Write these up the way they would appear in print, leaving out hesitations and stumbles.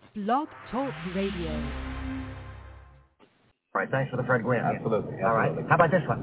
Blog Talk Radio. All right, thanks for the Fred Gwynn. Absolutely. All right, how about this one?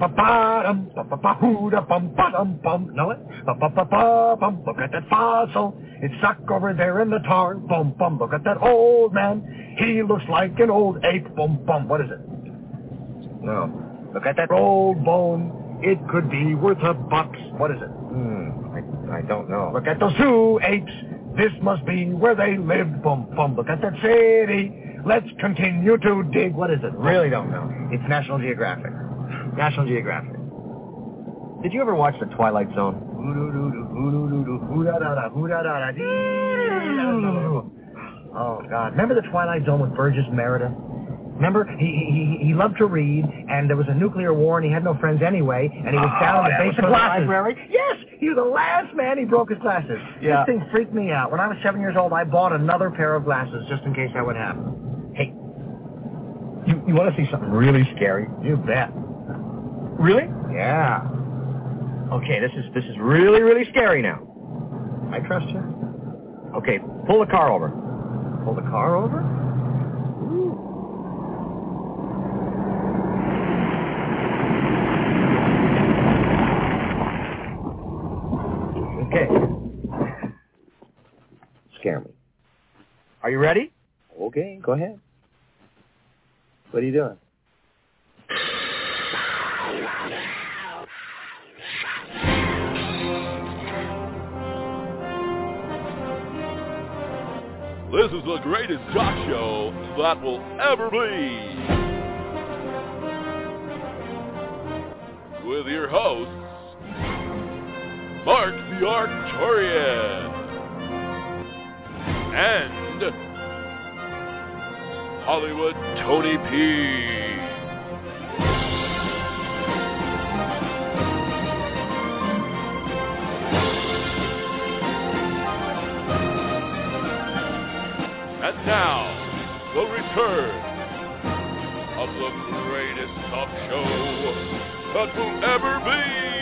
Know it? Look at that fossil. It's stuck over there in the tar. Bum bum. Look at that old man. He looks like an old ape. Bum bum. What is it? No. Look at that old bone. It could be worth $1. What is it? I don't know. Look at those two apes. This must be where they live. Bum bum. Look at that city. Let's continue to dig. What is it? Really don't know. It's National Geographic. National Geographic. Did you ever watch The Twilight Zone? Oh, God. Remember The Twilight Zone with Burgess Meredith? Remember, he loved to read, and there was a nuclear war, and he had no friends anyway, and he was down in the basement library. Yes, he was the last man. He broke his glasses. Yeah. This thing freaked me out. When I was 7 years old, I bought another pair of glasses just in case that would happen. Hey, You want to see something really scary? you bet. Really? Yeah. Okay, this is really, really scary now. I trust you. Okay, pull the car over. Pull the car over? Ooh. Okay. Scare me. Are you ready? Okay, go ahead. What are you doing? This is the greatest talk show that will ever be. With your hosts, Mark the Arcturian and Hollywood Tony P. And now, the return of the greatest talk show that will ever be.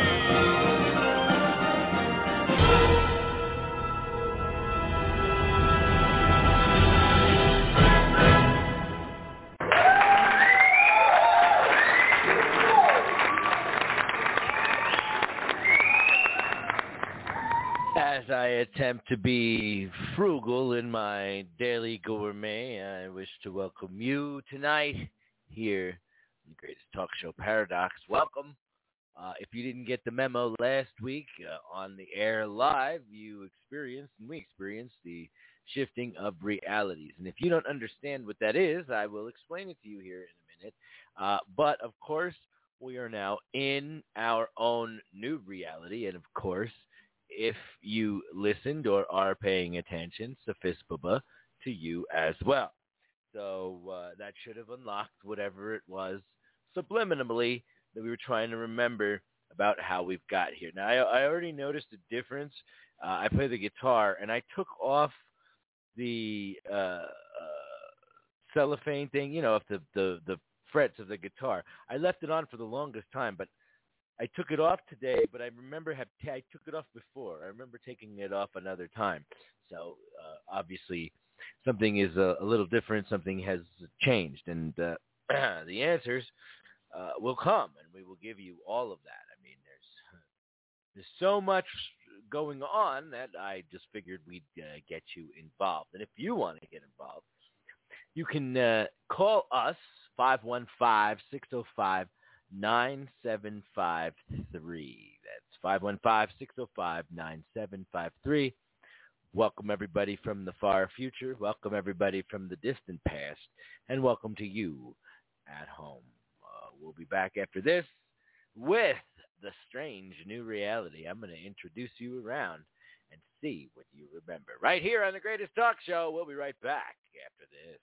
As I attempt to be frugal in my daily gourmet, I wish to welcome you tonight here in the Greatest Talk Show Paradox. Welcome. If you didn't get the memo last week on the air live, you experienced, and we experienced, the shifting of realities. And if you don't understand what that is, I will explain it to you here in a minute. But, of course, we are now in our own new reality. And, of course, if you listened or are paying attention, sophispaba to you as well. So that should have unlocked whatever it was subliminally that we were trying to remember about how we've got here. Now, I already noticed a difference. I play the guitar, and I took off the cellophane thing, you know, the frets of the guitar. I left it on for the longest time, but I took it off today, but I remember I took it off before. I remember taking it off another time. So obviously something is a little different. Something has changed, and the answers will come, and we will give you all of that. I mean, there's so much going on that I just figured we'd get you involved. And if you want to get involved, you can call us 515-605-9753. That's 515-605-9753. Welcome everybody from the far future. Welcome everybody from the distant past. And welcome to you at home. We'll be back after this with the strange new reality. I'm going to introduce you around and see what you remember. Right here on the Greatest Talk Show. We'll be right back after this.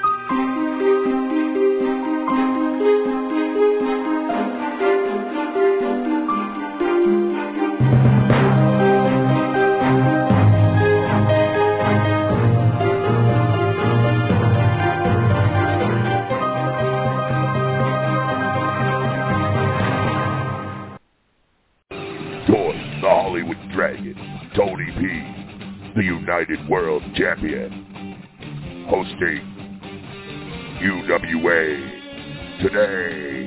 The Hollywood Dragon, Tony P, the United World Champion. hosting UWA Today.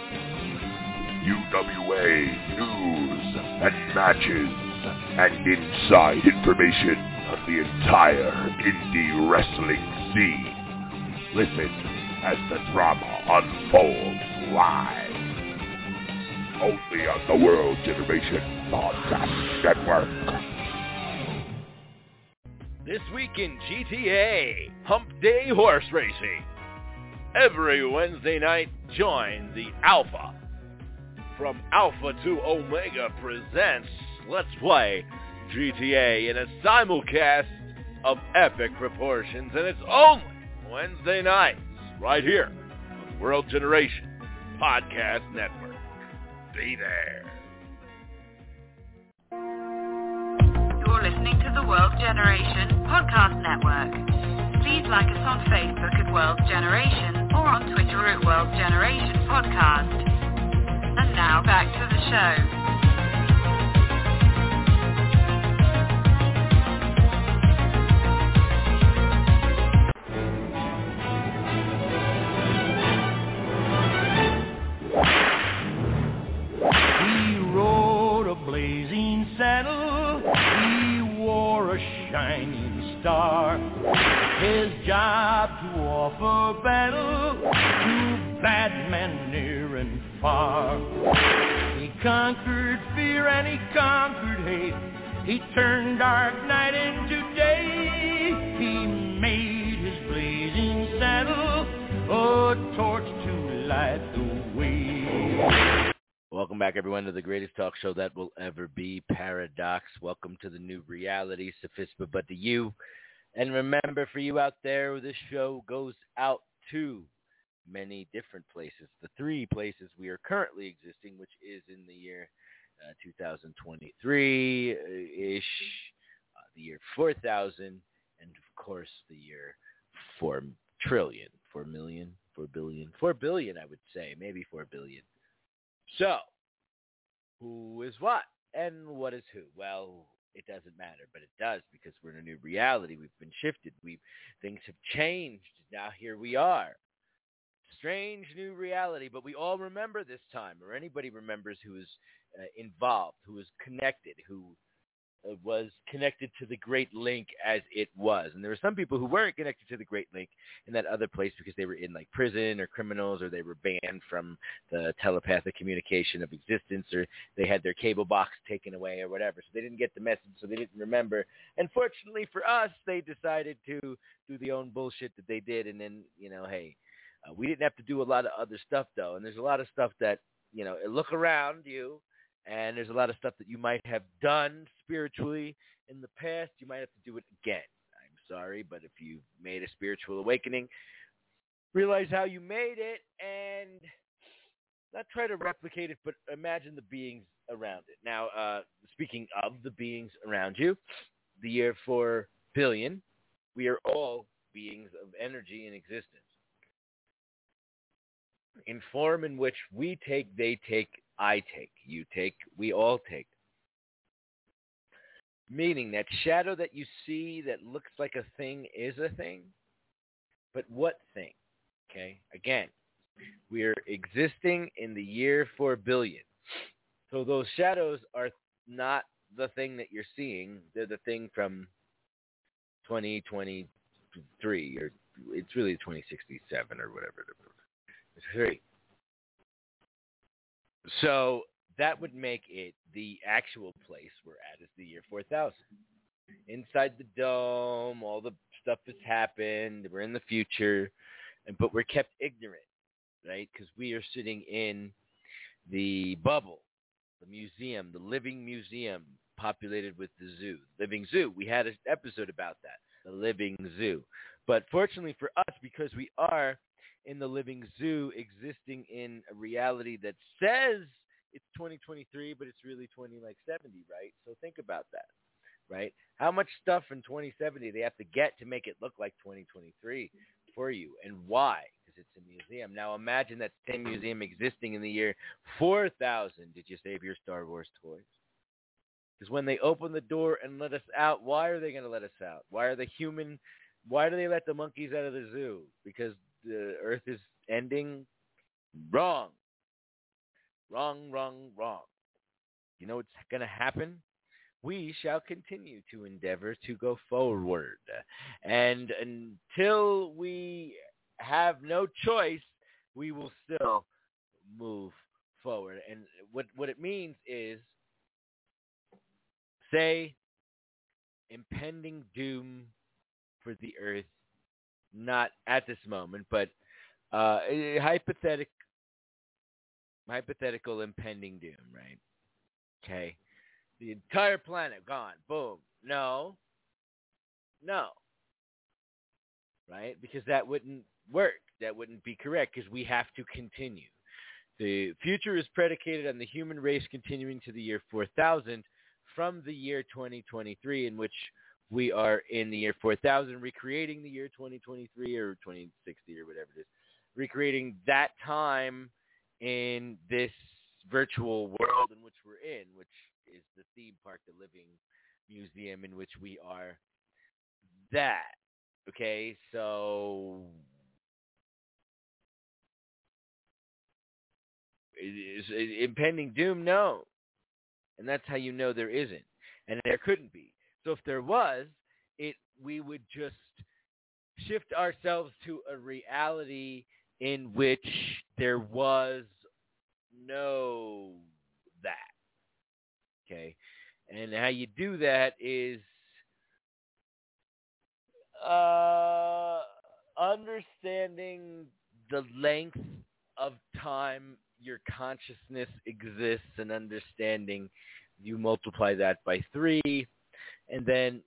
UWA news and matches and inside information of the entire indie wrestling scene. Listen as the drama unfolds live. Only on the World Generation Podcast Network. This week in GTA, Hump Day Horse Racing. Every Wednesday night, join the Alpha. From Alpha to Omega presents Let's Play GTA in a simulcast of epic proportions, and it's only Wednesday nights, right here on the World Generation Podcast Network. Be there. You're listening to the World Generation Podcast Network. Please like us on Facebook at World Generation or on Twitter at World Generation Podcast. And now back to the show. He rode a blazing saddle, he wore a shining star. His job to offer battle to bad men near and far. He conquered fear and he conquered hate. He turned dark night into day. He made his blazing saddle a torch to light the way. Welcome back, everyone, to the greatest talk show that will ever be, Paradox. Welcome to the new reality, Sophispa, but to you. And remember, for you out there, this show goes out to many different places. The three places we are currently existing, which is in the year 2023-ish, the year 4000, and, of course, the year 4 trillion, 4 million, 4 billion, 4 billion, I would say, maybe 4 billion. So, who is what and what is who? Well, it doesn't matter, but it does because we're in a new reality. We've been shifted. Things have changed. Now here we are. Strange new reality, but we all remember this time, or anybody remembers who is involved, who is connected, who was connected to the Great Link as it was. And there were some people who weren't connected to the Great Link in that other place because they were in like prison or criminals, or they were banned from the telepathic communication of existence, or they had their cable box taken away or whatever. So they didn't get the message, so they didn't remember. And fortunately for us, they decided to do the own bullshit that they did. And then, hey, we didn't have to do a lot of other stuff though. And there's a lot of stuff that, look around you. And there's a lot of stuff that you might have done spiritually in the past. You might have to do it again. I'm sorry, but if you made a spiritual awakening, realize how you made it and not try to replicate it, but imagine the beings around it. Now, speaking of the beings around you, the year 4 billion, we are all beings of energy and existence. In form in which we take, they take, I take, you take, we all take. Meaning that shadow that you see that looks like a thing is a thing, but what thing? Okay, again, we're existing in the year 4 billion. So those shadows are not the thing that you're seeing. They're the thing from 2023, or it's really 2067 or whatever. It's 3. So that would make it the actual place we're at is the year 4000. Inside the dome, all the stuff has happened. We're in the future, but we're kept ignorant, right? Because we are sitting in the bubble, the museum, the living museum populated with the zoo. Living zoo. We had an episode about that, the living zoo. But fortunately for us, because we are in the living zoo existing in a reality that says it's 2023, but it's really 2070, right? So think about that, right? How much stuff in 2070 they have to get to make it look like 2023 for you, and why? Because it's a museum. Now imagine that same museum existing in the year 4000. Did you save your Star Wars toys? Because when they open the door and let us out, why are they going to let us out? Why are the human Why do they let the monkeys out of the zoo? Because the Earth is ending? Wrong. Wrong, wrong, wrong. You know what's going to happen? We shall continue to endeavor to go forward. And until we have no choice, we will still move forward. And what it means is, say, impending doom for the Earth, not at this moment, but hypothetical impending doom, right? Okay. The entire planet gone. Boom. No. Right? Because that wouldn't work. That wouldn't be correct because we have to continue. The future is predicated on the human race continuing to the year 4000 from the year 2023, in which we are in the year 4000, recreating the year 2023 or 2060 or whatever it is, recreating that time in this virtual world in which we're in, which is the theme park, the living museum in which we are that. Okay, so is impending doom? No. And that's how you know there isn't. And there couldn't be. So if there was, we would just shift ourselves to a reality in which there was no that. Okay? And how you do that is understanding the length of time your consciousness exists, and understanding you multiply that by 3, and then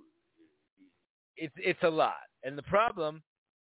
it's a lot. And the problem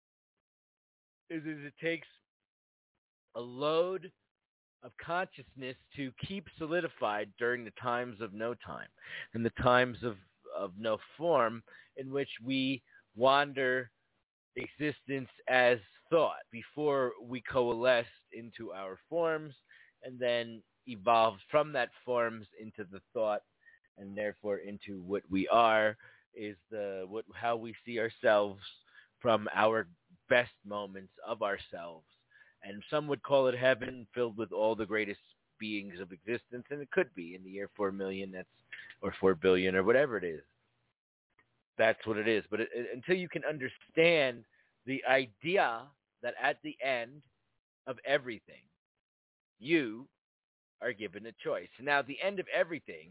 is it takes a load of consciousness to keep solidified during the times of no time and the times of no form, in which we wander existence as thought before we coalesced into our forms and then evolved from that forms into the thought, and therefore into what we are, is how we see ourselves from our best moments of ourselves. And some would call it heaven, filled with all the greatest beings of existence, and it could be in the year 4 million, or 4 billion, or whatever it is. That's what it is. But until you can understand the idea that at the end of everything, you are given a choice. Now, the end of everything,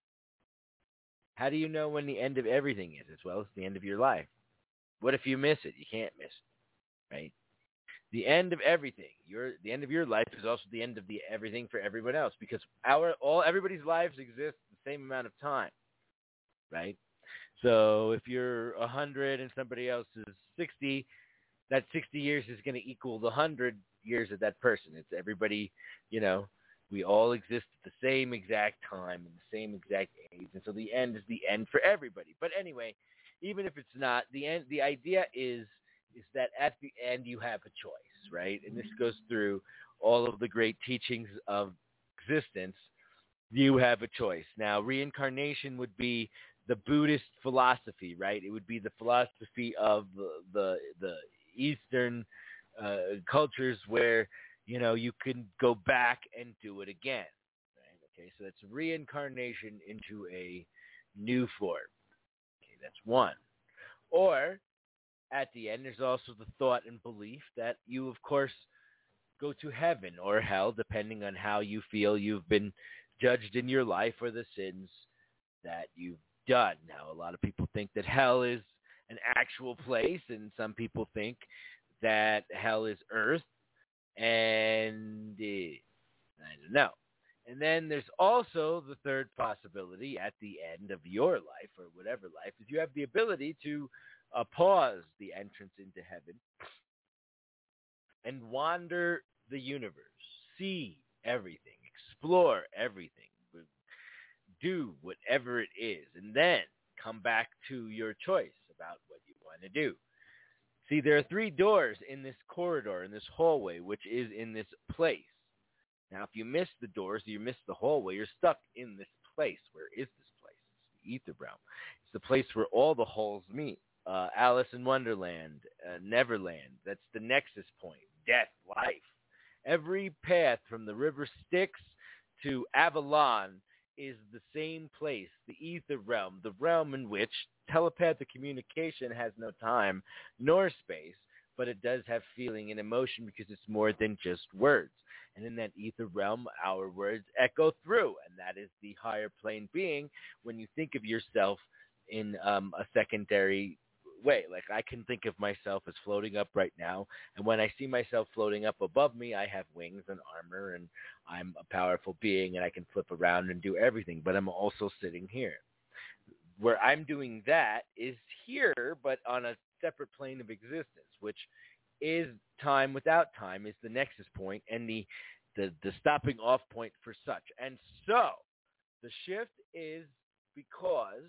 how do you know when the end of everything is? Well, it's the end of your life. What if you miss it? You can't miss it, right? The end of everything. The end of your life is also the end of the everything for everyone else, because everybody's lives exist the same amount of time, right? So if you're 100 and somebody else is 60, that 60 years is going to equal the 100 years of that person. It's everybody, we all exist at the same exact time and the same exact age. And so the end is the end for everybody. But anyway, even if it's not, the idea is that at the end you have a choice, right? And this goes through all of the great teachings of existence. You have a choice. Now, reincarnation would be the Buddhist philosophy, right? It would be the philosophy of the Eastern cultures where, you can go back and do it again, right? Okay, so that's reincarnation into a new form. Okay, that's one. Or at the end, there's also the thought and belief that you, of course, go to heaven or hell, depending on how you feel you've been judged in your life or the sins that you've done. Now, a lot of people think that hell is an actual place, and some people think that hell is earth, and I don't know. And then there's also the third possibility at the end of your life, or whatever life, is you have the ability to pause the entrance into heaven and wander the universe, see everything, explore everything, do whatever it is, and then come back to your choice about what you want to do. See, there are 3 doors in this corridor, in this hallway, which is in this place. Now, if you miss the doors, you miss the hallway, you're stuck in this place. Where is this place? It's the ether realm. It's the place where all the halls meet Alice in Wonderland, Neverland. That's the nexus point. Death, life. Every path from the river Styx to Avalon is the same place, the ether realm, the realm in which telepathic communication has no time nor space, but it does have feeling and emotion because it's more than just words. And in that ether realm, our words echo through, and that is the higher plane being when you think of yourself in a secondary way. Like I can think of myself as floating up right now, and when I see myself floating up above me, I have wings and armor, and I'm a powerful being, and I can flip around and do everything, but I'm also sitting here. Where I'm doing that is here, but on a separate plane of existence, which is time without time, is the nexus point and the stopping off point for such. And so the shift is because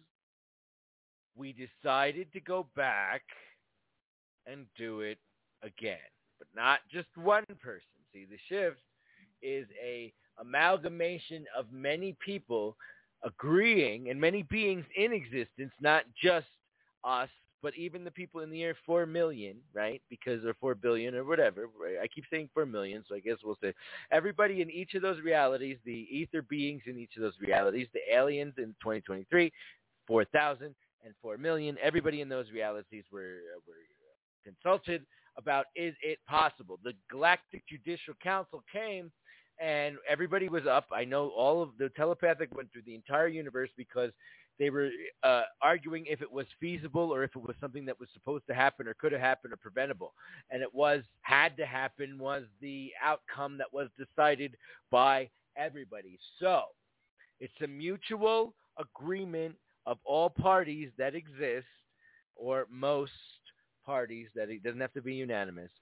we decided to go back and do it again, but not just one person. See, the shift is a amalgamation of many people agreeing and many beings in existence, not just us, but even the people in the year 4 million, right? Because they're 4 billion or whatever. Right? I keep saying 4 million, so I guess we'll say everybody in each of those realities, the ether beings in each of those realities, the aliens in 2023, 4,000 and 4 million, everybody in those realities were consulted about, is it possible? The Galactic Judicial Council came, and everybody was up. I know all of the telepathic went through the entire universe because they were arguing if it was feasible or if it was something that was supposed to happen or could have happened or preventable. And it had to happen was the outcome that was decided by everybody. So it's a mutual agreement of all parties that exist, or most parties, that it doesn't have to be unanimous.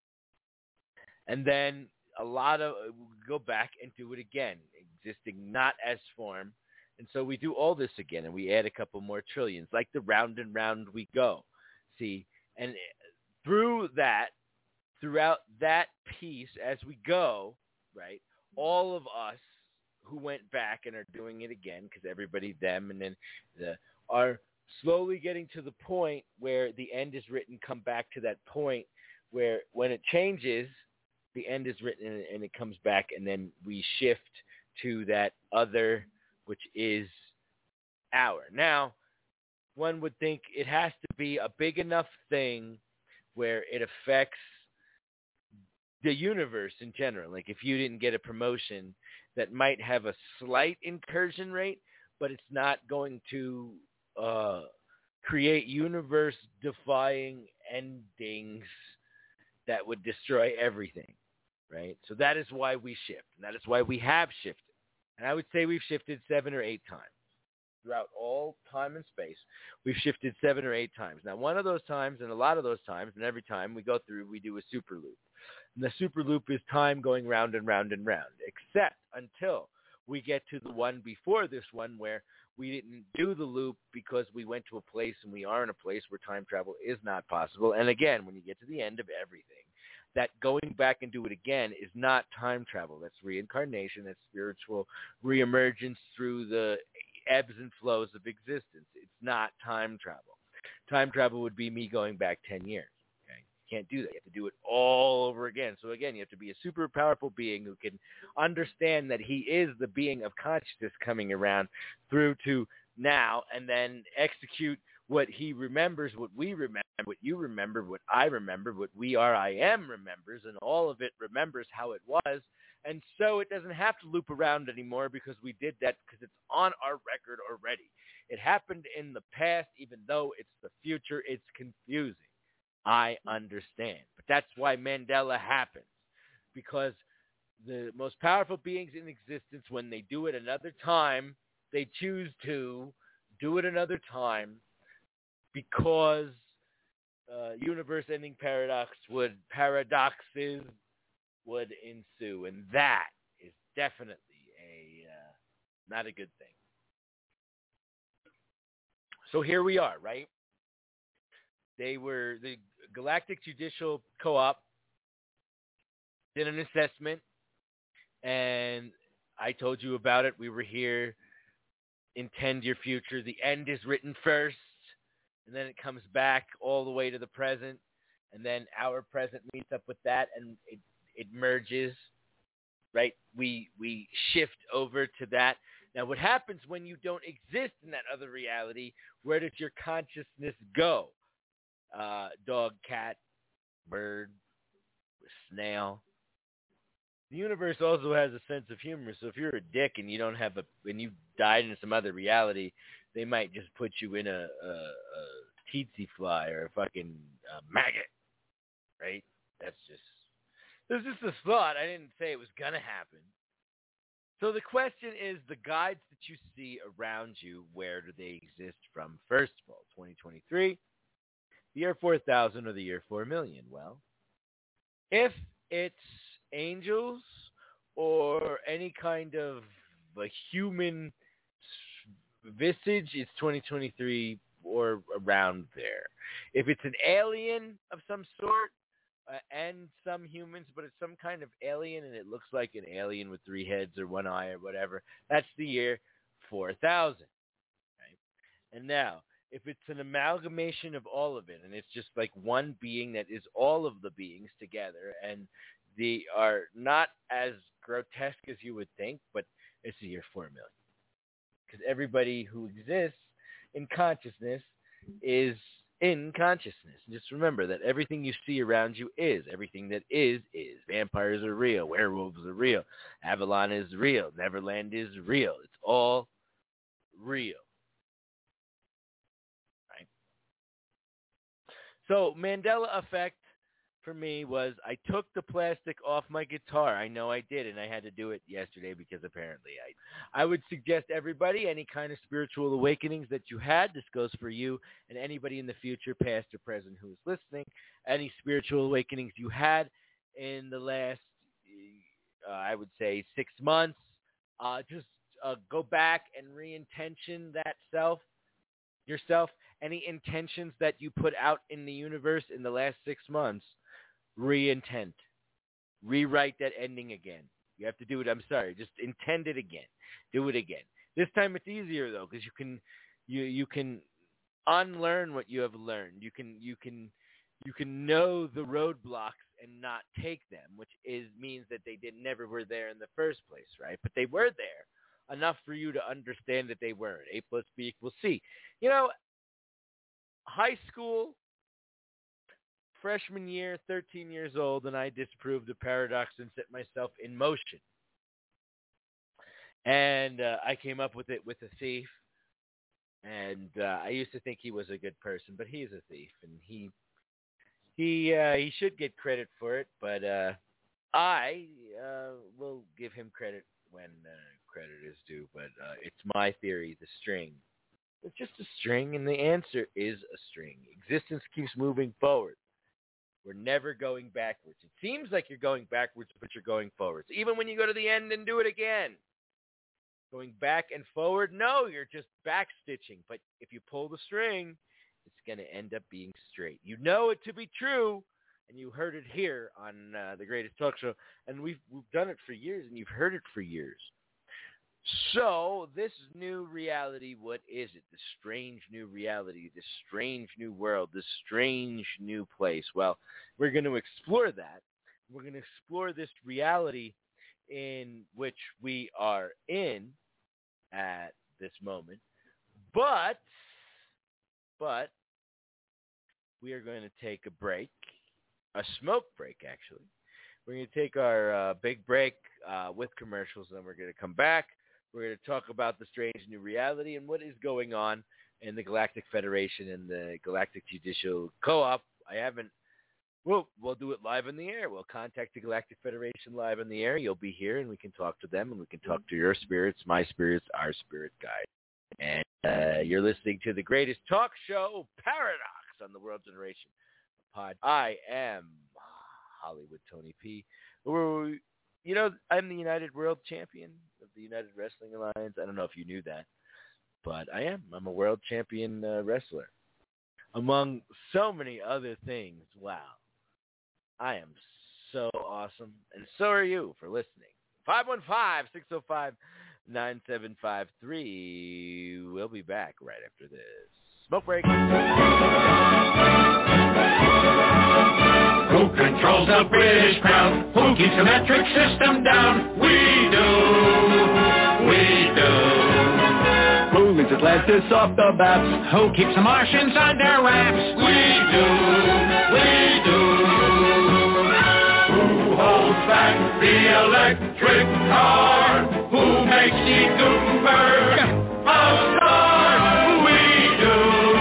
And then go back and do it again, existing not as form. And so we do all this again, and we add a couple more trillions, like the round and round we go. See, and throughout that piece, as we go, right, all of us who went back and are doing it again, because everybody, them, and then are slowly getting to the point where the end is written, come back to that point where when it changes, the end is written and it comes back, and then we shift to that other, which is our. Now, one would think it has to be a big enough thing where it affects the universe in general. Like if you didn't get a promotion, that might have a slight incursion rate, but it's not going to create universe-defying endings that would destroy everything, right? So that is why we shift, and that is why we have shifted. And I would say we've shifted 7 or 8 times. Throughout all time and space, we've shifted 7 or 8 times. Now, one of those times, and a lot of those times, and every time we go through, we do a super loop. And the super loop is time going round and round and round, except until we get to the one before this one where we didn't do the loop because we went to a place, and we are in a place where time travel is not possible. And again, when you get to the end of everything, that going back and do it again is not time travel. That's reincarnation. That's spiritual reemergence through the ebbs and flows of existence. It's not time travel. Time travel would be me going back 10 years. Okay? You can't do that. You have to do it all over again. So again, you have to be a super powerful being who can understand that he is the being of consciousness coming around through to now, and then execute what he remembers, what we remember, what you remember, what I remember, what we are, I am remembers, and all of it remembers how it was. And so it doesn't have to loop around anymore because we did that because it's on our record already. It happened in the past, even though it's the future. It's confusing. I understand. But that's why Mandela happens, because the most powerful beings in existence, when they do it another time, they choose to do it another time because universe-ending paradoxes would ensue, and that is definitely not a good thing. So here we are, right? The Galactic Judicial Co-op did an assessment, and I told you about it. We were here. Intend your future. The end is written first. and then it comes back all the way to the present, and then our present meets up with that, and it merges, right? We shift over to that. Now, what happens when you don't exist in that other reality? Where does your consciousness go? Dog, cat, bird, snail. The universe also has a sense of humor. So if you're a dick and you died in some other reality, they might just put you in a tsetse fly or a fucking maggot, right? This is just a thought. I didn't say it was gonna happen. So the question is, the guides that you see around you, where do they exist from? First of all, 2023, the year 4000 or the year 4,000,000? Well, if it's angels or any kind of a human visage, it's 2023 or around there. If it's an alien of some sort, and some humans, but it's some kind of alien, and it looks like an alien with 3 heads or 1 eye or whatever, that's the year 4000. Right? And now, if it's an amalgamation of all of it, and it's just like one being that is all of the beings together, and they are not as grotesque as you would think, but it's the year 4,000,000. Because everybody who exists in consciousness is in consciousness. And just remember that everything you see around you is. Everything that is. Vampires are real. Werewolves are real. Avalon is real. Neverland is real. It's all real. Right? So, Mandela effect for me was I took the plastic off my guitar. I know I did, and I had to do it yesterday because apparently I would suggest everybody, any kind of spiritual awakenings that you had, this goes for you and anybody in the future, past or present, who is listening, any spiritual awakenings you had in the last, I would say, 6 months, just go back and re-intention that yourself, any intentions that you put out in the universe in the last 6 months, re-intent. Rewrite that ending again. You have to do it. I'm sorry. Just intend it again. Do it again. This time it's easier though, because you can unlearn what you have learned. You can know the roadblocks and not take them, which means that they never were there in the first place, right? But they were there enough for you to understand that they weren't. A plus B equals C. You know, high school, freshman year, 13 years old, and I disproved the paradox and set myself in motion. And I came up with it with a thief. And I used to think he was a good person, but he's a thief, and he should get credit for it. But I will give him credit when credit is due. But it's my theory, the string. It's just a string, and the answer is a string. Existence keeps moving forward. We're never going backwards. It seems like you're going backwards, but you're going forwards. Even when you go to the end and do it again. Going back and forward, no, you're just backstitching. But if you pull the string, it's going to end up being straight. You know it to be true, and you heard it here on The Greatest Talk Show. And we've done it for years, and you've heard it for years. So, this new reality, what is it? This strange new reality, this strange new world, this strange new place. Well, we're going to explore that. We're going to explore this reality in which we are in at this moment. But we are going to take a break, a smoke break, actually. We're going to take our big break with commercials, and then we're going to come back. We're going to talk about the strange new reality and what is going on in the Galactic Federation and the Galactic Judicial Co-op. We'll do it live on the air. We'll contact the Galactic Federation live on the air. You'll be here, and we can talk to them, and we can talk to your spirits, my spirits, our spirit guide. And you're listening to The Greatest Talk Show, Paradox, on the World Generation Pod. I am Hollywood Tony P. You know, I'm the United World Champion of the United Wrestling Alliance. I don't know if you knew that, but I am. I'm a world champion wrestler. Among so many other things. Wow. I am so awesome, and so are you for listening. 515-605-9753. We'll be back right after this. Smoke break. Who controls the British crown? Who keeps the metric system down? We do. Who leads Atlantis off the maps? Who keeps the Martians under wraps? We do. Who holds back the electric car? Who makes the Gutenberg a star? We do.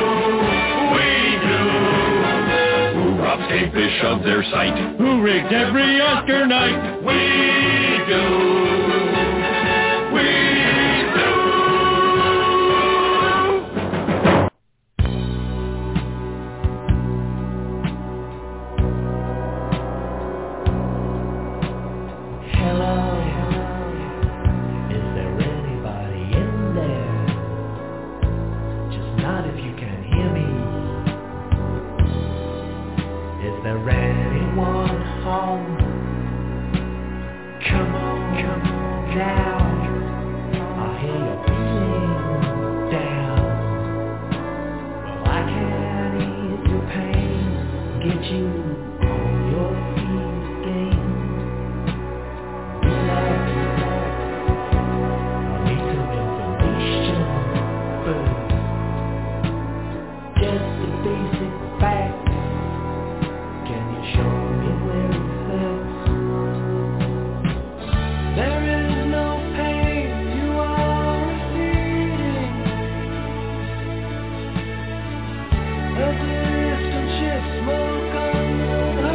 Who robs Kate Fish of their sight? Who rigged every Oscar night? We do. Smoke on the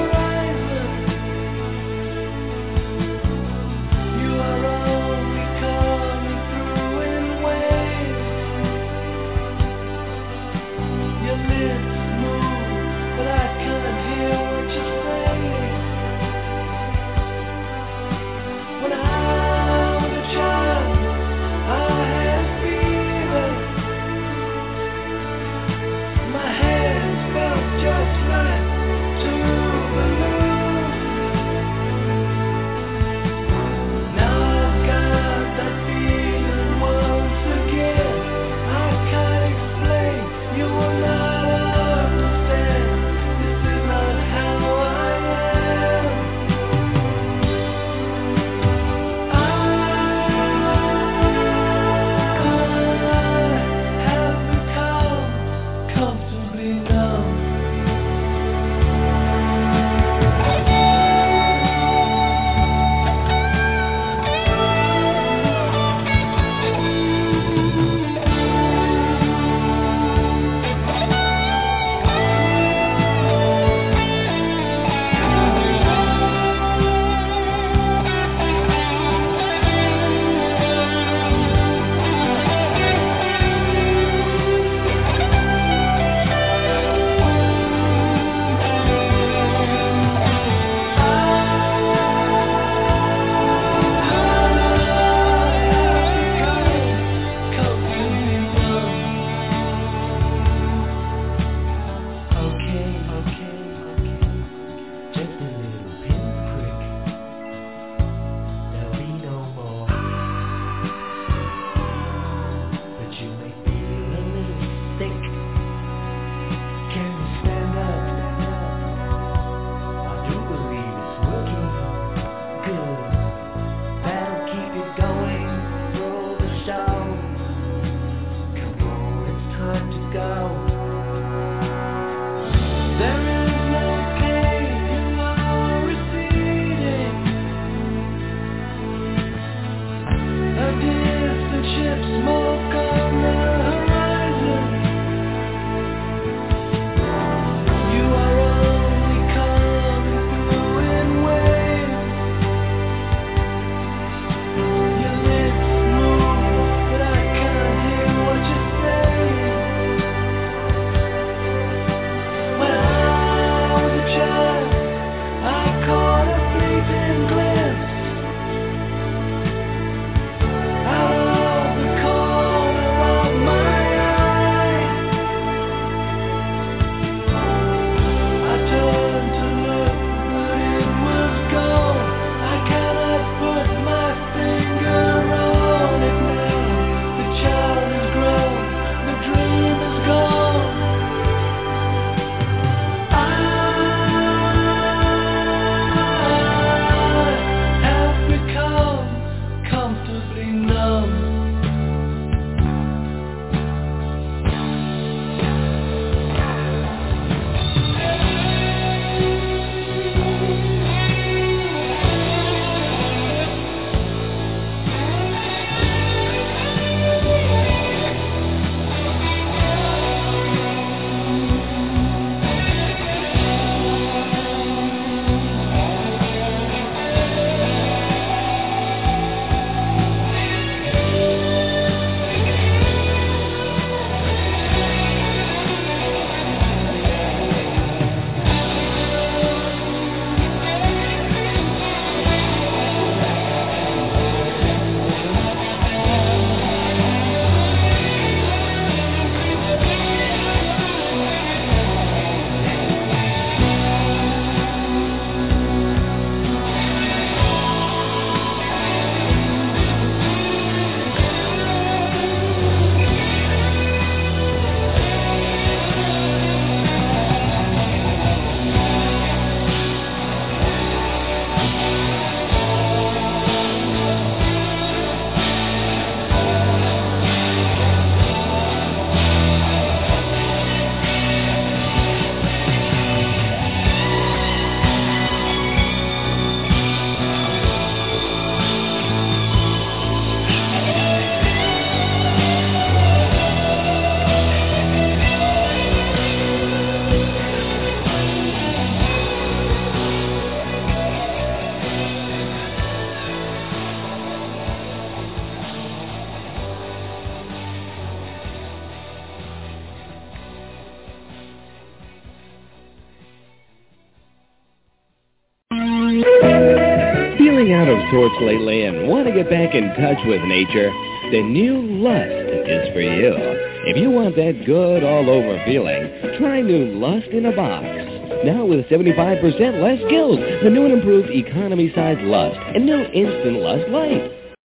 Feeling out of sorts lately and want to get back in touch with nature? The new Lust is for you. If you want that good all-over feeling, try new Lust in a box. Now with 75% less gills, the new and improved economy-size Lust and new Instant Lust Light.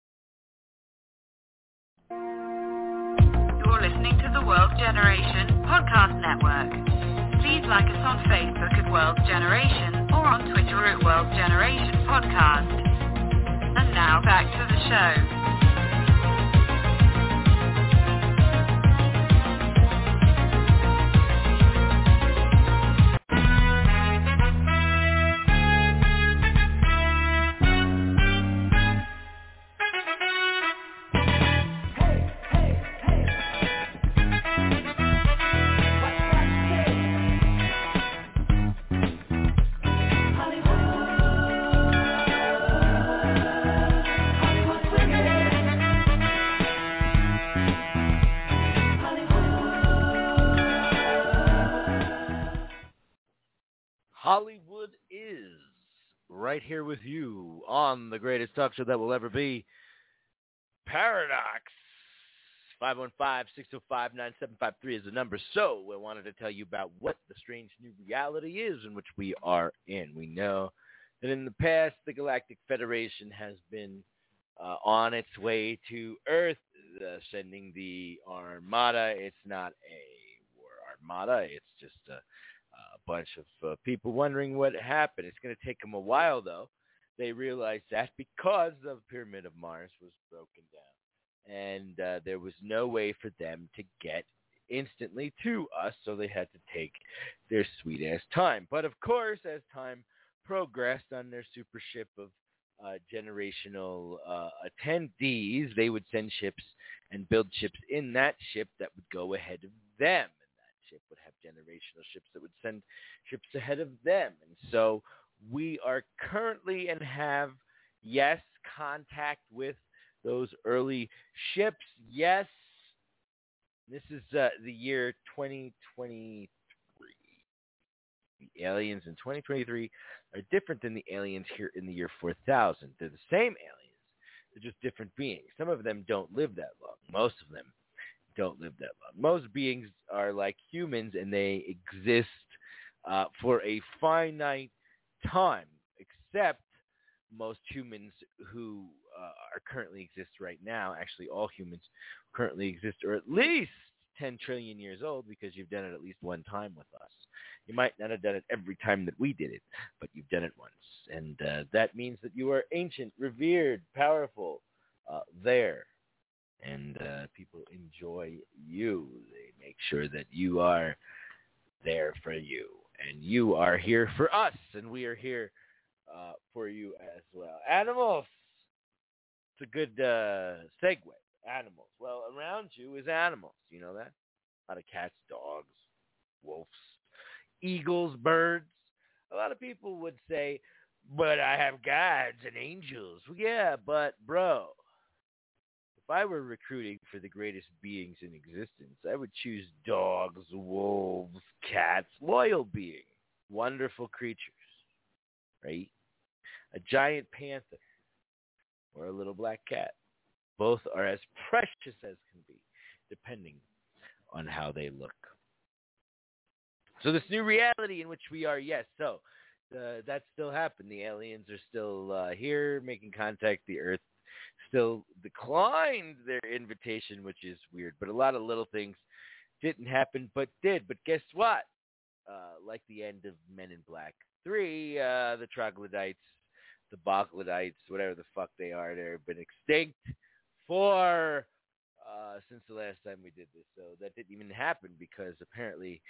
You're listening to the World Generation Podcast Network. Please like us on Facebook at World Generation or on Twitter at World Generation Podcast. And now back to the show. Hollywood is right here with you on the greatest talk show that will ever be, Paradox. 515-605-9753 is the number. So I wanted to tell you about what the strange new reality is in which we are in. We know that in the past, the Galactic Federation has been on its way to Earth, sending the Armada. It's not a war armada. It's just a bunch of people wondering what happened. It's going to take them a while, though. They realized that because the Pyramid of Mars was broken down, and there was no way for them to get instantly to us, so they had to take their sweet-ass time. But, of course, as time progressed on their super ship of generational attendees, they would send ships and build ships in that ship that would go ahead of them. Ship would have generational ships that would send ships ahead of them. And so we are currently and have, yes, contact with those early ships. Yes, this is the year 2023. The aliens in 2023 are different than the aliens here in the year 4000. They're the same aliens. They're just different beings. Some of them don't live that long. Most of them don't live that long. Most beings are like humans, and they exist for a finite time, except most humans who are currently exist right now. Actually, all humans currently exist are at least 10 trillion years old, because you've done it at least one time with us. You might not have done it every time that we did it, but you've done it once. And that means that you are ancient, revered, powerful, there. And people enjoy you. They make sure that you are there for you. And you are here for us. And we are here for you as well. Animals. It's a good segue. Animals. Well, around you is animals. You know that? A lot of cats, dogs, wolves, eagles, birds. A lot of people would say, but I have gods and angels. Well, yeah, but bro, if I were recruiting for the greatest beings in existence, I would choose dogs, wolves, cats, loyal beings, wonderful creatures, right? A giant panther or a little black cat. Both are as precious as can be, depending on how they look. So this new reality in which we are, yes, so that still happened. The aliens are still here making contact. The Earth still declined their invitation, which is weird. But a lot of little things didn't happen, but did. But guess what? Like the end of Men in Black 3, the troglodytes, the Boglodytes, whatever the fuck they are, they've been extinct for since the last time we did this. So that didn't even happen because apparently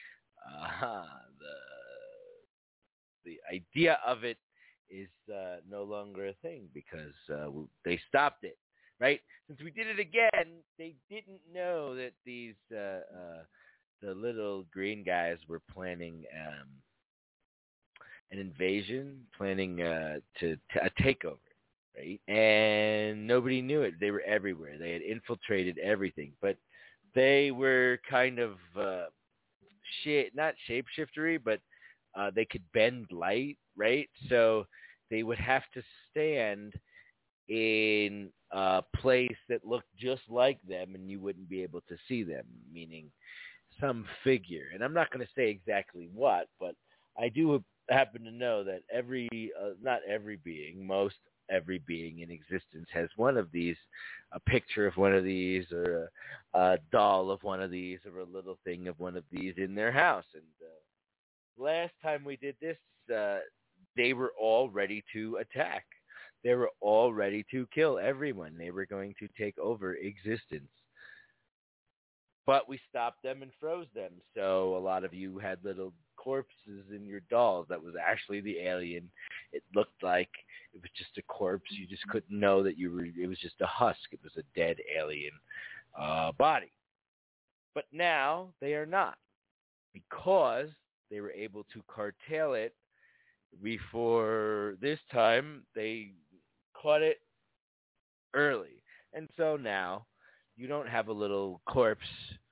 the idea of it is no longer a thing because they stopped it, right? Since we did it again, they didn't know that these the little green guys were planning an invasion, planning a takeover, right? And nobody knew it. They were everywhere. They had infiltrated everything, but they were kind of not shapeshiftery, but they could bend light, right? So they would have to stand in a place that looked just like them, and you wouldn't be able to see them, meaning some figure. And I'm not going to say exactly what, but I do happen to know that not every being, most every being in existence has one of these, a picture of one of these, or a doll of one of these, or a little thing of one of these in their house. And last time we did this, they were all ready to attack. They were all ready to kill everyone. They were going to take over existence. But we stopped them and froze them. So a lot of you had little corpses in your dolls. That was actually the alien. It looked like it was just a corpse. You just couldn't know that it was just a husk. It was a dead alien body. But now they are not, because they were able to curtail it. Before this time, they caught it early. And so now you don't have a little corpse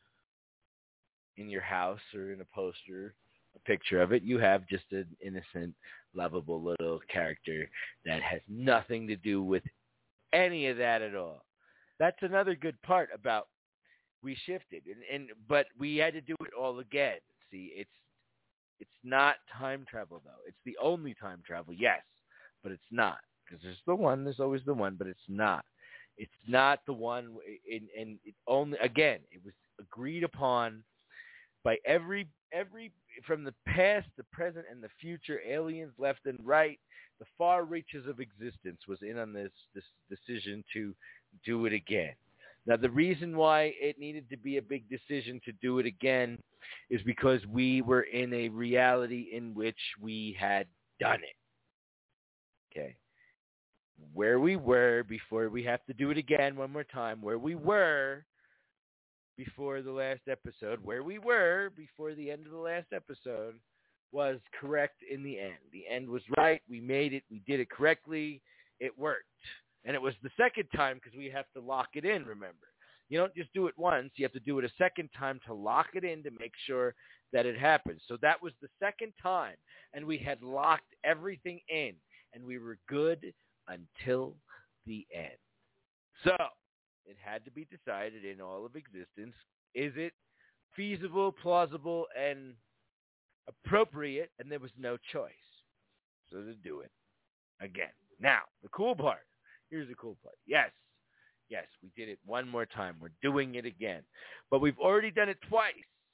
in your house or in a poster, a picture of it. You have just an innocent, lovable little character that has nothing to do with any of that at all. That's another good part about we shifted. But we had to do it all again. See, it's not time travel, though. It's the only time travel, yes, but it's not. Because there's always the one, but it's not. It's not the one, and it only, again, it was agreed upon by every from the past, the present, and the future, aliens left and right, the far reaches of existence was in on this decision to do it again. Now, the reason why it needed to be a big decision to do it again is because we were in a reality in which we had done it. Okay. Where we were before, we have to do it again one more time, where we were before the last episode, where we were before the end of the last episode was correct in the end. The end was right. We made it. We did it correctly. It worked. And it was the second time because we have to lock it in, remember. You don't just do it once. You have to do it a second time to lock it in to make sure that it happens. So that was the second time, and we had locked everything in, and we were good until the end. So it had to be decided in all of existence, is it feasible, plausible, and appropriate? And there was no choice. So to do it again. Now, the cool part. Here's the cool part. Yes, we did it one more time. We're doing it again. But we've already done it twice.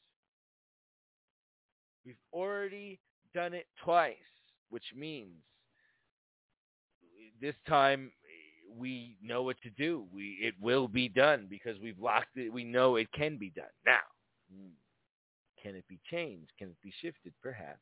We've already done it twice, which means this time we know what to do. It will be done because we've locked it. We know it can be done. Now, can it be changed? Can it be shifted? Perhaps.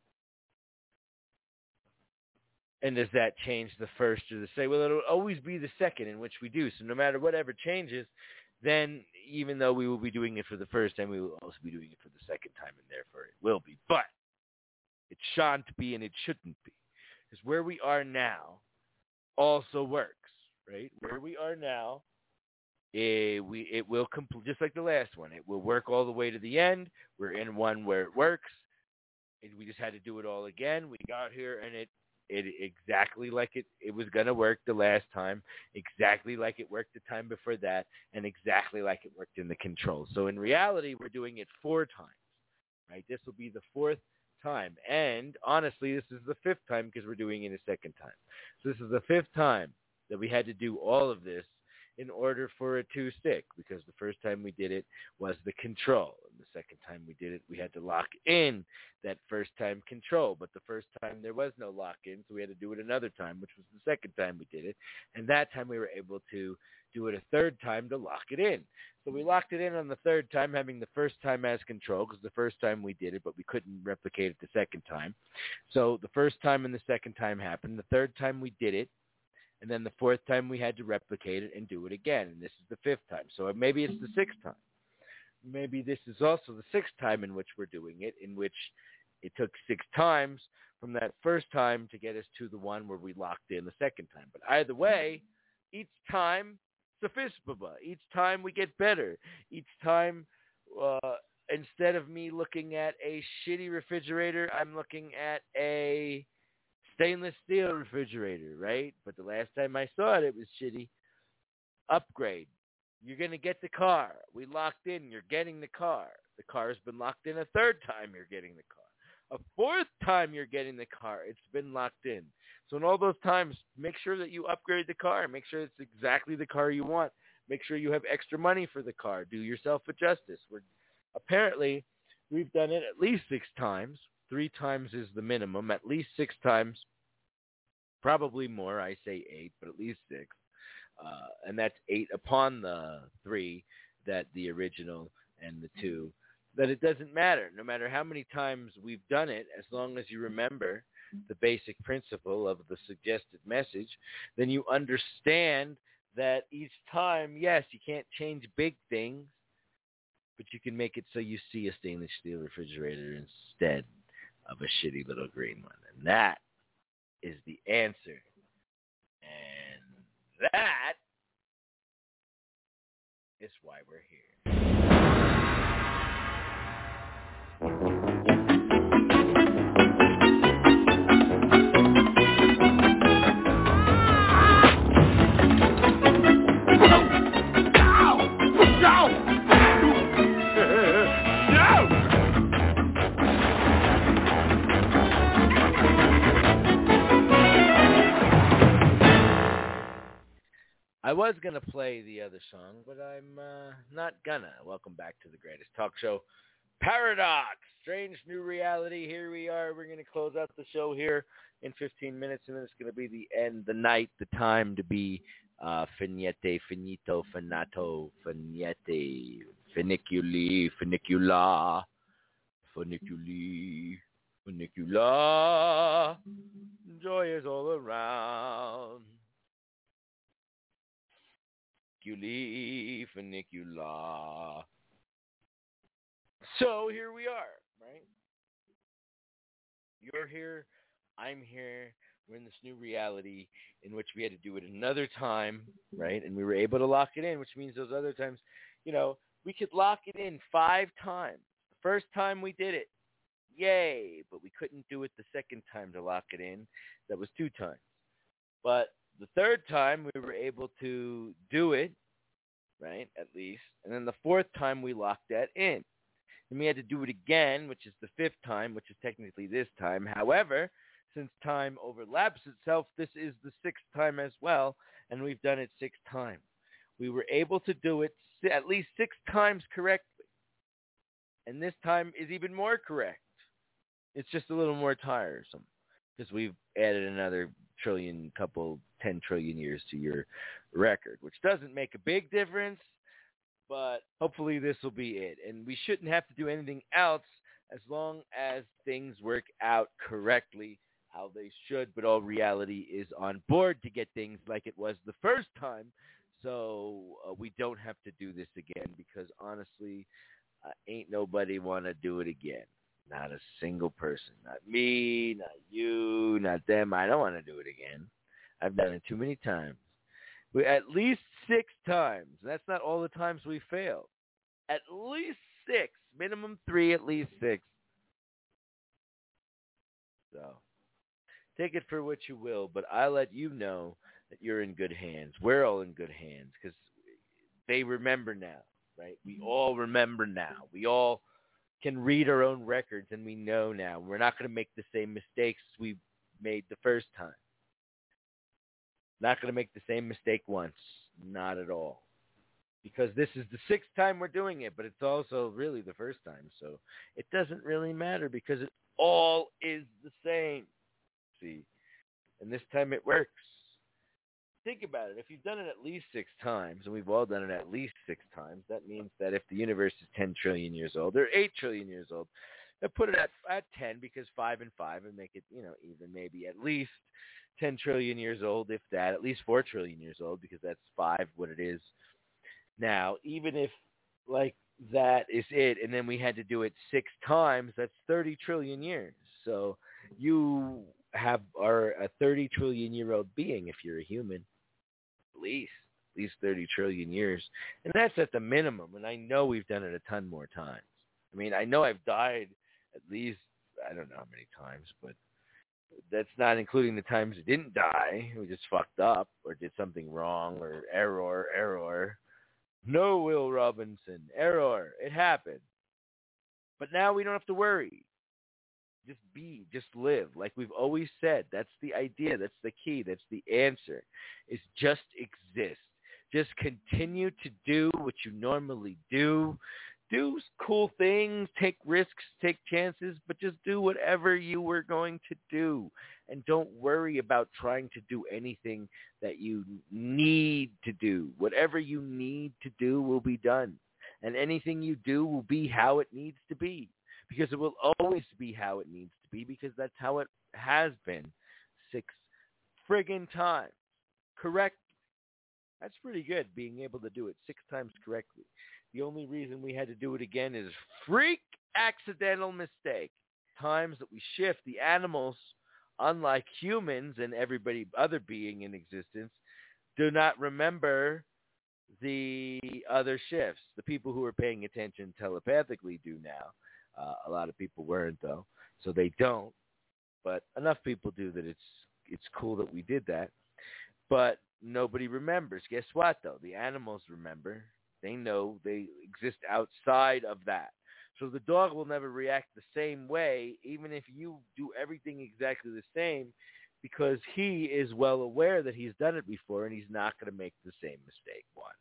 And does that change the first or the second? Well, it'll always be the second in which we do. So no matter whatever changes, then even though we will be doing it for the first time, we will also be doing it for the second time, and therefore it will be. But it shan't be and it shouldn't be. Because where we are now also works, right? Where we are now, it will complete, just like the last one. It will work all the way to the end. We're in one where it works. And we just had to do it all again. We got here, and it exactly like it was going to work the last time, exactly like it worked the time before that, and exactly like it worked in the control. So in reality, we're doing it 4 times, right? This will be the 4th time. And honestly, this is the 5th time because we're doing it a second time. So this is the 5th time that we had to do all of this in order for it to stick, because the first time we did it was the control. And the second time we did it, we had to lock in that first time control. But the first time there was no lock-in, so we had to do it another time, which was the second time we did it. And that time we were able to do it a 3rd time to lock it in. So we locked it in on the 3rd time, having the first time as control, because the first time we did it, but we couldn't replicate it the second time. So the first time and the second time happened. The 3rd time we did it. And then the 4th time we had to replicate it and do it again. And this is the 5th time. So maybe it's the 6th time. Maybe this is also the 6th time in which we're doing it, in which it took 6 times from that first time to get us to the one where we locked in the second time. But either way, each time, sophisticated. Each time we get better. Each time, instead of me looking at a shitty refrigerator, I'm looking at a stainless steel refrigerator, right? But the last time I saw it, it was shitty. Upgrade. You're going to get the car. We locked in. You're getting the car. The car's been locked in a third time. You're getting the car. A fourth time you're getting the car. It's been locked in. So in all those times, make sure that you upgrade the car. Make sure it's exactly the car you want. Make sure you have extra money for the car. Do yourself a justice. Apparently, we've done it at least 6 times. 3 times is the minimum. At least 6 times. Probably more. I say 8, but at least 6. And that's 8 upon the 3 that the original and the 2. That it doesn't matter. No matter how many times we've done it, as long as you remember the basic principle of the suggested message, then you understand that each time, yes, you can't change big things, but you can make it so you see a stainless steel refrigerator instead of a shitty little green one. And that is the answer. And that is why we're here. I was going to play the other song, but I'm not gonna. Welcome back to the greatest talk show, Paradox, Strange New Reality. Here we are. We're going to close out the show here in 15 minutes, and then it's going to be the end, the night, the time to be finite, finito, finato, finite, funiculi, funicula, funiculi, funicula. Joy is all around. Funicula. So here we are, right? You're here, I'm here. We're in this new reality in which we had to do it another time, right? And we were able to lock it in, which means those other times, we could lock it in 5 times. The first time we did it, yay, but we couldn't do it the second time to lock it in. That was 2 times. But the third time, we were able to do it, right, at least. And then the 4th time, we locked that in. And we had to do it again, which is the 5th time, which is technically this time. However, since time overlaps itself, this is the 6th time as well, and we've done it 6 times. We were able to do it at least 6 times correctly. And this time is even more correct. It's just a little more tiresome because we've added another 10 trillion years to your record, which doesn't make a big difference, but hopefully this will be it. And we shouldn't have to do anything else as long as things work out correctly how they should, but all reality is on board to get things like it was the first time, so we don't have to do this again because honestly, ain't nobody want to do it again. Not a single person. Not me, not you, not them. I don't want to do it again. I've done it too many times. At least 6 times. That's not all the times we failed. At least 6. Minimum 3, at least 6. So, take it for what you will, but I'll let you know that you're in good hands. We're all in good hands because they remember now, right? We all remember now. We all can read our own records, and we know now. We're not going to make the same mistakes we made the first time. Not going to make the same mistake once. Not at all. Because this is the 6th time we're doing it, but it's also really the first time. So it doesn't really matter because it all is the same. See? And this time it works. Think about it. If you've done it at least 6 times, and we've all done it at least 6 times, that means that if the universe is 10 trillion years old, or 8 trillion years old, they'll put it at 10 because 5 and 5 and make it, even maybe at least 10 trillion years old, if that, at least 4 trillion years old, because that's 5 what it is now. Even if, that is it, and then we had to do it 6 times, that's 30 trillion years. So you are a 30 trillion year old being if you're a human. At least 30 trillion years. And that's at the minimum. And I know we've done it a ton more times. I mean, I know I've died at least, I don't know how many times, but That's not including the times we didn't die. We just fucked up or did something wrong or error. No, Will Robinson, error. It happened. But now we don't have to worry. Just be, just live. Like we've always said, that's the idea. That's the key. That's the answer. Is just exist. Just continue to do what you normally do. Do cool things, take risks, take chances, but just do whatever you were going to do. And don't worry about trying to do anything that you need to do. Whatever you need to do will be done. And anything you do will be how it needs to be. Because it will always be how it needs to be, because that's how it has been 6 friggin' times. Correct. That's pretty good, being able to do it 6 times correctly. The only reason we had to do it again is freak accidental mistake. Times that we shift, the animals, unlike humans and everybody other being in existence, do not remember the other shifts. The people who are paying attention telepathically do now. A lot of people weren't, though, so they don't. But enough people do that it's cool that we did that. But nobody remembers. Guess what, though? The animals remember. They know they exist outside of that. So the dog will never react the same way, even if you do everything exactly the same, because he is well aware that he's done it before and he's not going to make the same mistake once.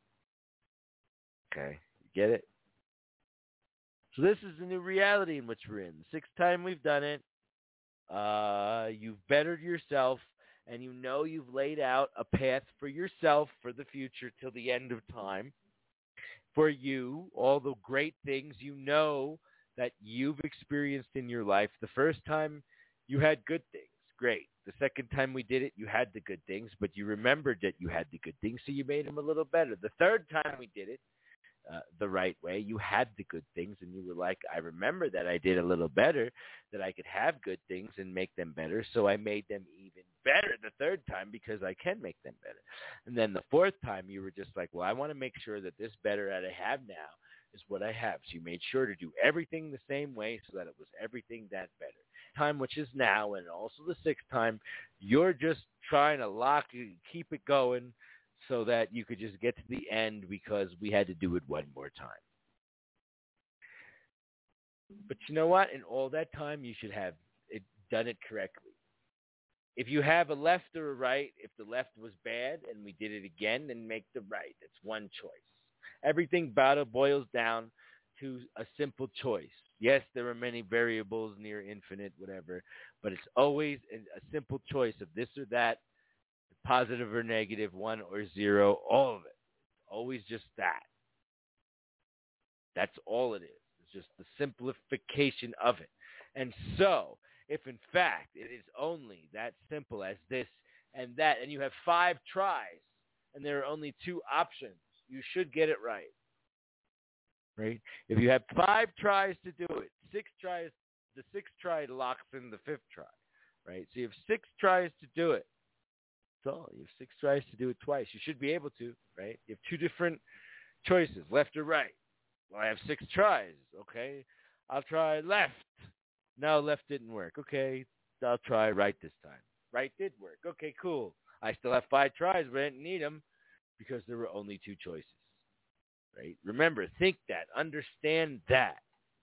Okay, you get it? So this is the new reality in which we're in. The 6th time we've done it. You've bettered yourself, and you know you've laid out a path for yourself for the future till the end of time. For you, all the great things you know that you've experienced in your life. The first time you had good things. Great. The second time we did it, you had the good things, but you remembered that you had the good things, so you made them a little better. The third time we did it the right way, you had the good things, and you were like, I remember that I did a little better, that I could have good things and make them better, so I made them even better the third time because I can make them better. And then the fourth time, you were just like, well, I want to make sure that this better that I have now is what I have. So you made sure to do everything the same way so that it was everything that better. Time, which is now, and also the 6th time, you're just trying to keep it going so that you could just get to the end because we had to do it one more time. But you know what? In all that time, you should have done it correctly. If you have a left or a right, if the left was bad and we did it again, then make the right. It's one choice. Everything boils down to a simple choice. Yes, there are many variables, near infinite, whatever, but it's always a simple choice of this or that, positive or negative, 1 or 0, all of it. It's always just that. That's all it is. It's just the simplification of it. And so, if in fact it is only that simple as this and that, and you have 5 tries, and there are only 2 options, you should get it right. Right? If you have 5 tries to do it, 6 tries, the 6th try locks in the 5th try. Right? So you have 6 tries to do it. So you have 6 tries to do it twice. You should be able to, right? You have 2 different choices, left or right. Well, I have 6 tries. Okay, I'll try left. No, left didn't work. Okay, I'll try right this time. Right did work. Okay, cool. I still have 5 tries, but I didn't need them because there were only 2 choices. Right? Remember, think that. Understand that.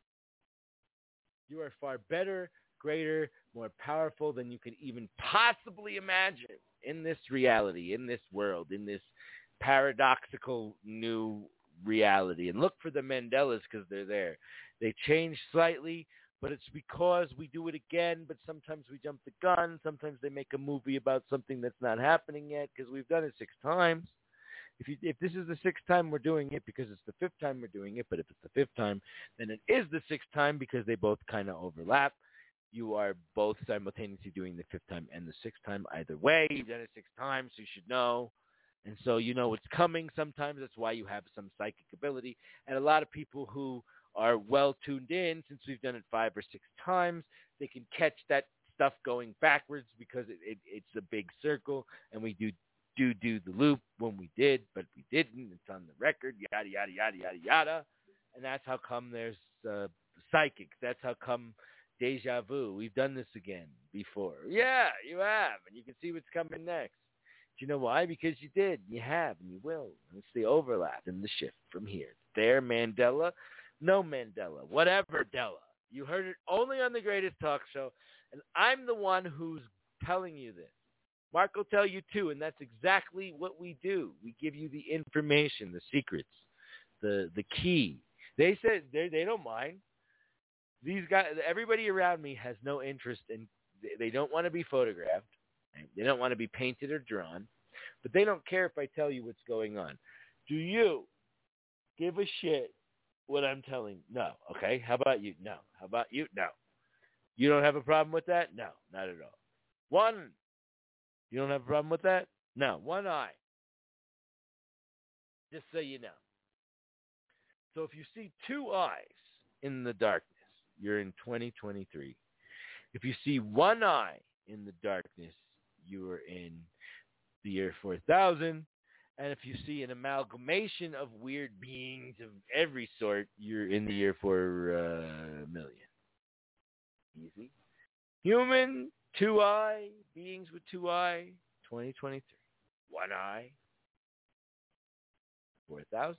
You are far better, greater, more powerful than you can even possibly imagine in this reality, in this world, in this paradoxical new reality. And look for the Mandelas because they're there. They change slightly, but it's because we do it again, but sometimes we jump the gun. Sometimes they make a movie about something that's not happening yet because we've done it 6 times. If this is the 6th time we're doing it because it's the 5th time we're doing it, but if it's the 5th time, then it is the 6th time because they both kind of overlap. You are both simultaneously doing the 5th time and the 6th time. Either way, you've done it 6 times, so you should know. And so you know it's coming sometimes. That's why you have some psychic ability. And a lot of people who are well tuned in, since we've done it 5 or 6 times, they can catch that stuff going backwards because it's a big circle, and we do the loop when we did, but we didn't. It's on the record, yada, yada, yada, yada, yada. And that's how come there's psychics. That's how come deja vu. We've done this again before. Yeah, you have, and you can see what's coming next. Do you know why? Because you did, you have, and you will. And it's the overlap and the shift from here to there. Mandela, no Mandela, whatever Della. You heard it only on the Greatest Talk Show, and I'm the one who's telling you this. Mark will tell you too, and that's exactly what we do. We give you the information, the secrets, the key. They said they don't mind. These guys, everybody around me has no interest in. They don't want to be photographed. They don't want to be painted or drawn, but they don't care if I tell you what's going on. Do you give a shit what I'm telling you? No. Okay. How about you? No. How about you? No. You don't have a problem with that? No, not at all. One. You don't have a problem with that? No. One eye. Just so you know. So if you see two eyes in the darkness, you're in 2023. If you see one eye in the darkness, you are in the year 4000. And if you see an amalgamation of weird beings of every sort, you're in the year 4,000,000. Easy. Human, two eye, beings with two eye, 2023. One eye, 4,000.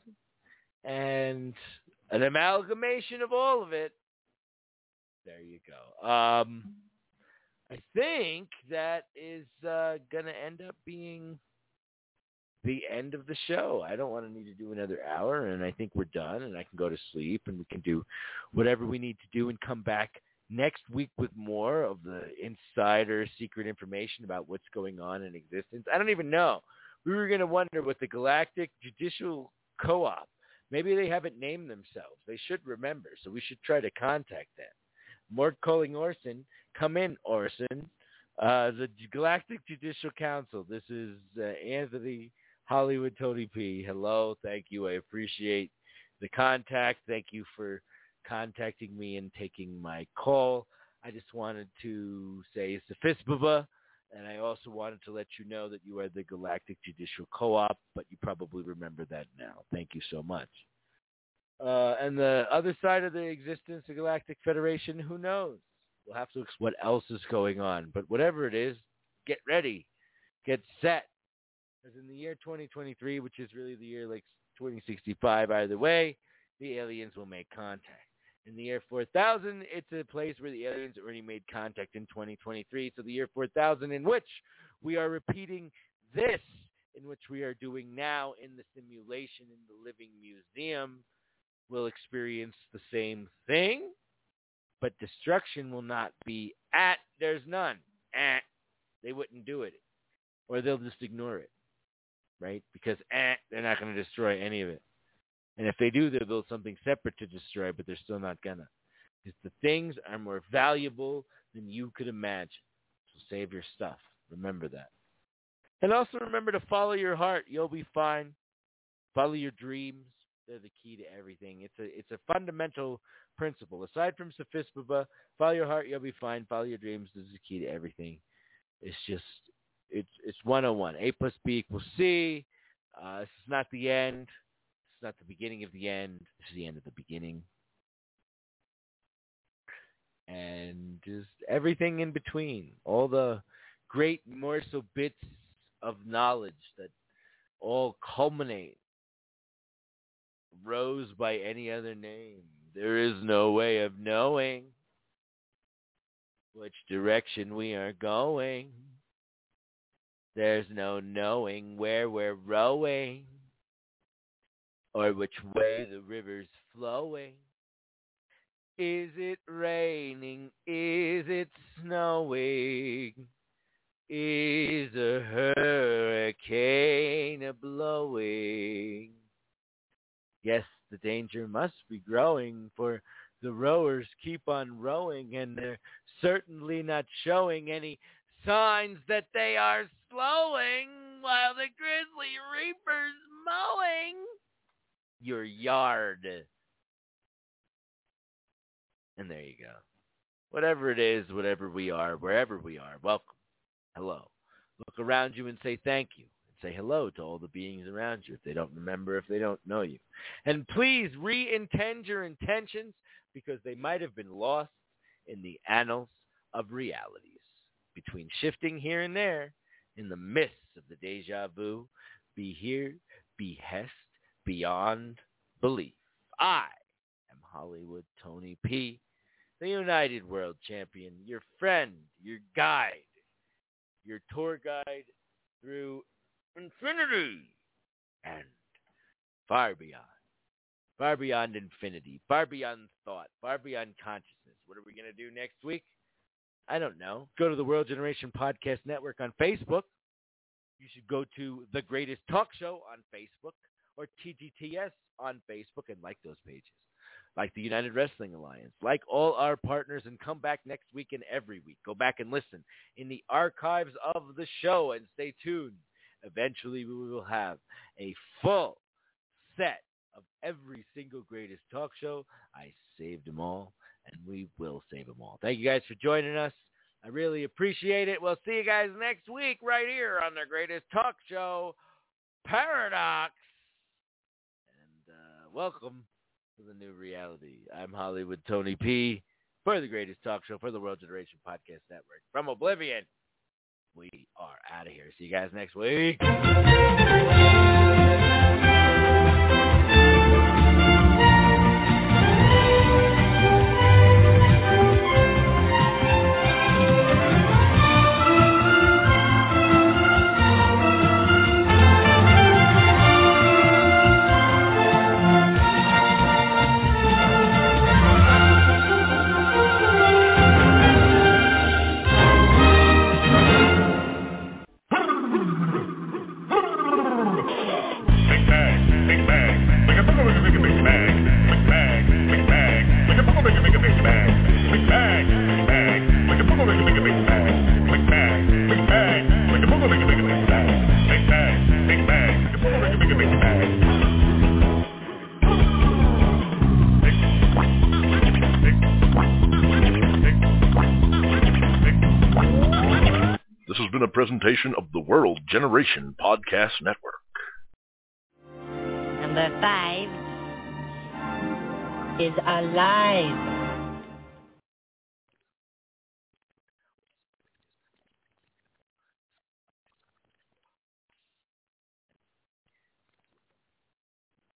And an amalgamation of all of it. There you go. I think that is going to end up being the end of the show. I don't want to need to do another hour, and I think we're done, and I can go to sleep, and we can do whatever we need to do and come back next week with more of the insider secret information about what's going on in existence. I don't even know. We were going to wonder with the Galactic Judicial Co-op. Maybe they haven't named themselves. They should remember, so we should try to contact them. Mort calling Orson. Come in, Orson. The Galactic Judicial Council. This is Anthony Hollywood Tony P. Hello. Thank you. I appreciate the contact. Thank you for contacting me and taking my call. I just wanted to say Sophisbaba, and I also wanted to let you know that you are the Galactic Judicial Co-op, but you probably remember that now. Thank you so much. And the other side of the existence, the Galactic Federation, who knows? We'll have to explore what else is going on. But whatever it is, get ready. Get set. Because in the year 2023, which is really the year like 2065 either way, the aliens will make contact. In the year 4000, it's a place where the aliens already made contact in 2023. So the year 4000 in which we are repeating this, in which we are doing now in the simulation in the Living Museum, will experience the same thing, but destruction will not be there's none. They wouldn't do it. Or they'll just ignore it, right? Because they're not going to destroy any of it. And if they do, they'll build something separate to destroy, but they're still not going to. Because the things are more valuable than you could imagine. So save your stuff. Remember that. And also remember to follow your heart. You'll be fine. Follow your dreams. They're the key to everything. It's a fundamental principle. Aside from Sophisbaba, follow your heart, you'll be fine. Follow your dreams. This is the key to everything. It's just, it's 101. A plus B equals C. This is not the end. It's not the beginning of the end. This is the end of the beginning. And just everything in between. All the great morsel bits of knowledge that all culminate. Rose by any other name. There is no way of knowing which direction we are going. There's no knowing where we're rowing or which way the river's flowing. Is it raining? Is it snowing? Is a hurricane a-blowing? Yes, the danger must be growing, for the rowers keep on rowing, and they're certainly not showing any signs that they are slowing while the grizzly reaper's mowing your yard. And there you go. Whatever it is, whatever we are, wherever we are, welcome. Hello. Look around you and say thank you. Say hello to all the beings around you if they don't remember, if they don't know you. And please re-intend your intentions because they might have been lost in the annals of realities. Between shifting here and there, in the midst of the deja vu, be here, behest, beyond belief. I am Hollywood Tony P., the United World Champion, your friend, your guide, your tour guide through infinity and far beyond infinity, far beyond thought, far beyond consciousness. What are we going to do next week? I don't know. Go to the World Generation Podcast Network on Facebook. You should go to The Greatest Talk Show on Facebook or TGTS on Facebook and like those pages. Like the United Wrestling Alliance, like all our partners, and come back next week and every week. Go back and listen in the archives of the show and stay tuned. Eventually, we will have a full set of every single Greatest Talk Show. I saved them all, and we will save them all. Thank you guys for joining us. I really appreciate it. We'll see you guys next week right here on the Greatest Talk Show, Paradox. And welcome to the new reality. I'm Hollywood Tony P. for the Greatest Talk Show for the World Generation Podcast Network. From Oblivion, we are out of here. See you guys next week. This has been a presentation of the World Generation Podcast Network. Number 5 is alive.